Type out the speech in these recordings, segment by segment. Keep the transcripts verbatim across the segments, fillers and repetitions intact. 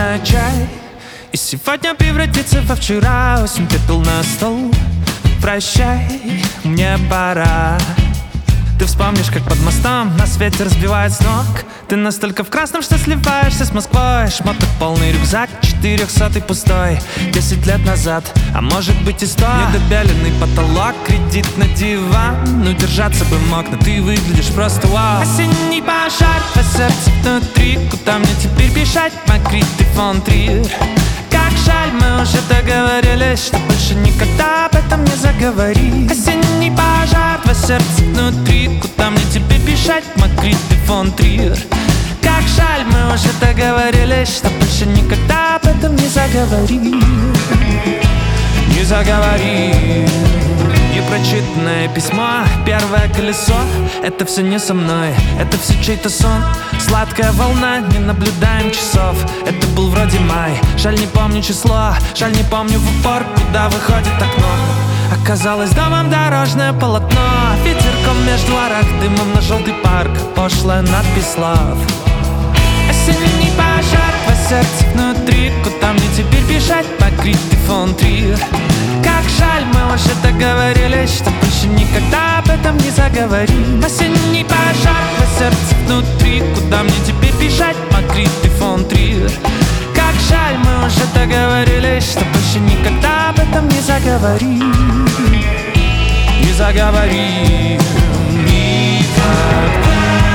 на чай, и сегодня превратится во вчера. Осень пепел на стол. Прощай, мне пора. Ты вспомнишь, как под мостом нас ветер сбивает с ног. Ты настолько в красном, что сливаешься с Москвой. Шмоток полный рюкзак, четырехсотый пустой. Десять лет назад, а может быть и сто. Недобеленный потолок, кредит на диван. Ну держаться бы мог, но ты выглядишь просто вау. Осенний пожар, по сердцу внутри. Куда мне теперь бежать, Макрит и фон Триер? Как жаль, мы уже договорились, что больше никогда об этом не заговорим. Осенний пожар, твое сердце внутри. Куда мне теперь бежать, Макрит и фон Триер? Как жаль, мы уже договорились, что больше никогда об этом не заговорим. Не заговорим. Непрочитанное письмо, первое колесо. Это все не со мной, это все чей-то сон. Сладкая волна, не наблюдаем часов. Это был вроде май, жаль не помню число. Жаль не помню в упор, куда выходит окно. Оказалось домом дорожное полотно. Ветерком между арок, дымом на желтый парк. Пошлая надпись love. Осенний пожар, по сердцу внутри. Куда мне теперь бежать, Макрит и фон Триер? Как жаль, мы уже договорились, что больше никогда об этом не заговорим. Осенний пожар, по сердцу внутри. Куда мне теперь бежать, Макрит и фон Триер? Как жаль, мы уже договорились, что больше никогда об этом не заговорим. Не заговорим никогда.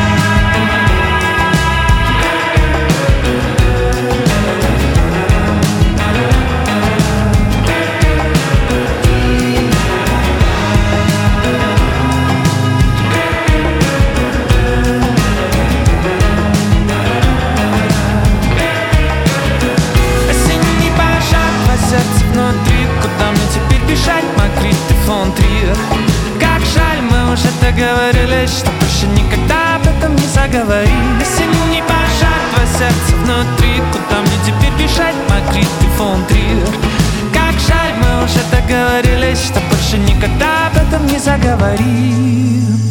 Куда мне теперь бежать, Макрит и фон Триер? Как жаль, мы уже договорились, что больше никогда об этом не заговорим. Осенний пожар, твое сердце внутри. Куда мне теперь бежать, Макрит и фон Триер? Как жаль, мы уже договорились, что больше никогда об этом не заговорим.